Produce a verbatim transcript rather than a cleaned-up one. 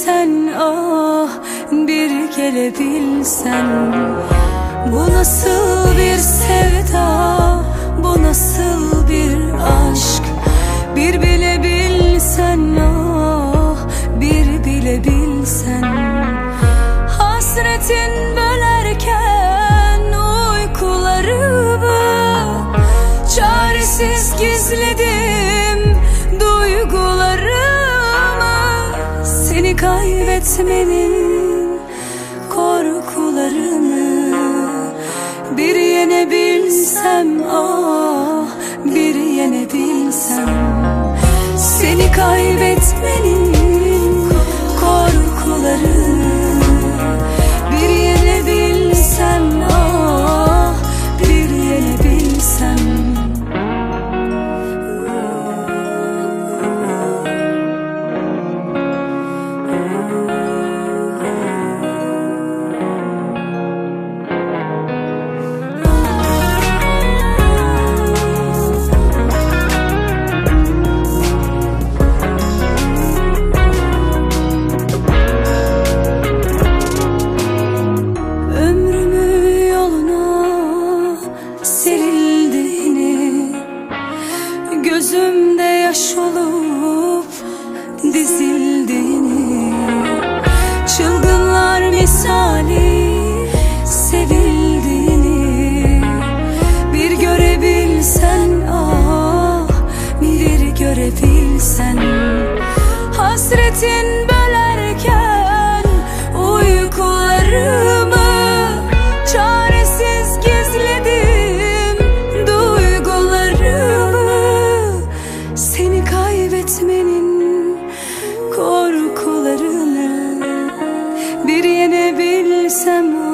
gelebilsen, ah bir gelebilsen. Bu nasıl bir sevda, bu nasıl bir aşk, bir bilebilsen, ah bir bilebilsen. Hasretin bölerken uykularımı, çaresiz gizledim duygularımı. Seni kaybetmenin korkularını bir yenebilsem, ah bir yenebilsem. Seni kaybetmenin korkularını bir yenebilsem, ah bir yenebilsem. Gözümde yaş olup dizildiğini, çılgınlar misali sevildiğini bir görebilsen, ah bir görebilsen. Hasretin bölerken uykularımı, çaresiz gizledim duygularımı. Seni kaybetmenin korkularını bir yenebilsem,